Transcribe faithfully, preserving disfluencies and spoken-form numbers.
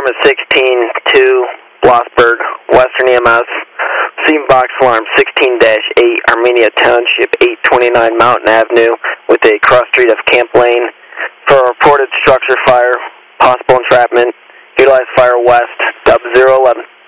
Alarm is sixteen two, Blossburg, Western E M S. Receiving box alarm sixteen dash eight, Armenia Township, eight twenty-nine Mountain Avenue, with a cross street of Camp Lane. For a reported structure fire, possible entrapment, utilize Fire West, Dub zero eleven.